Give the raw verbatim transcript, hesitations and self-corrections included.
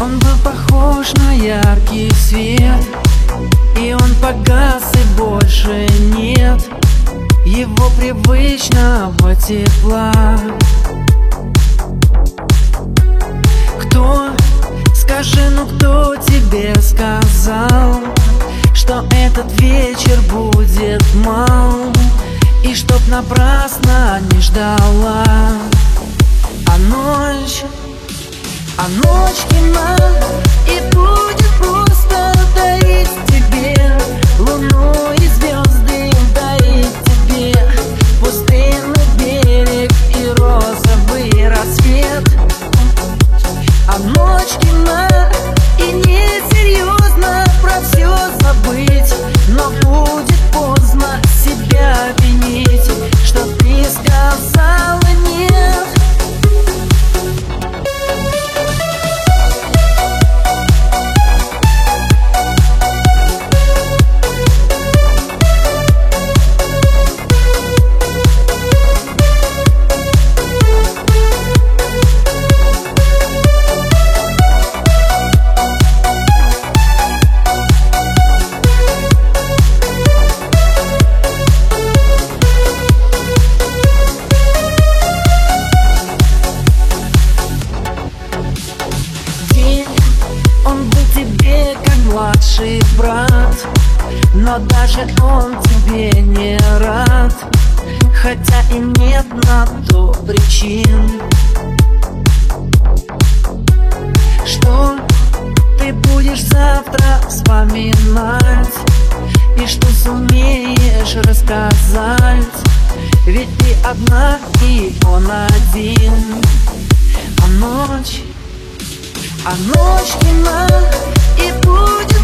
Он был похож на яркий свет, и он погас, и больше нет его привычного тепла. Кто, скажи, ну кто тебе сказал, что этот вечер будет мал, и чтоб напрасно не ждала? А ночь, а ночь темна, и будет просто дарить тебе луну и звезды, дарить тебе пустынный берег и розовый рассвет. А ночь темна, и несерьезно про все забыть, но будет поздно себя винить, что ты сказала нет. Младший брат, но даже он тебе не рад, хотя и нет на то причин. Что ты будешь завтра вспоминать, и что сумеешь рассказать? Ведь ты одна, и он один. А ночь, а ночь темна, и будет